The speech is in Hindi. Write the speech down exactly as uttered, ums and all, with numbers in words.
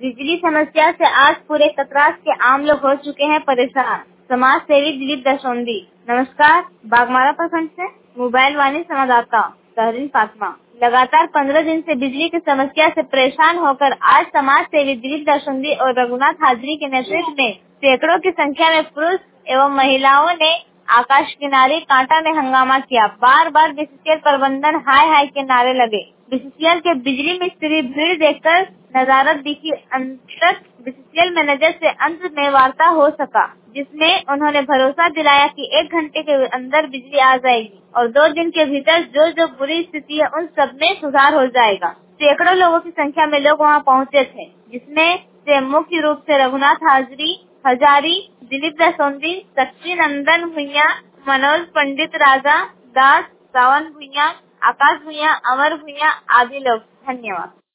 बिजली समस्या से आज पूरे कतरास के आम लोग हो चुके हैं परेशान। समाज सेवी दिलीप दशोंदी। नमस्कार, बागमारा प्रखंड से मोबाइल वाणी संवाददाता तहरीन फातिमा। लगातार पंद्रह दिन से बिजली की समस्या से परेशान होकर आज समाज सेवी दिलीप दशोंदी और रघुनाथ हाजरी के नेतृत्व में सैकड़ों की संख्या में पुरुष एवं महिलाओं ने आकाश किनारे कांटा में हंगामा किया। बार बार बीसीसीएल प्रबंधन हाय हाय के नारे लगे। बीसीसीएल के बिजली मिस्त्री भीड़ देखकर नजारत दिखी। अंततः बीसीसीएल मैनेजर से अंत में वार्ता हो सका, जिसमें उन्होंने भरोसा दिलाया कि एक घंटे के अंदर बिजली आ जाएगी और दो दिन के भीतर जो जो बुरी स्थिति है उन सब में सुधार हो जाएगा। सैकड़ों लोगों की संख्या में लोग वहां पहुंचे थे, जिसमें से मुख्य रूप से रघुनाथ हाजरी हजारी, दिलीप दशोंदी, शक्ति नंदन भुइया, मनोज पंडित, राजा दास, सावन भुइया, आकाश भुइया, अमर भुइया आदि लोग। धन्यवाद।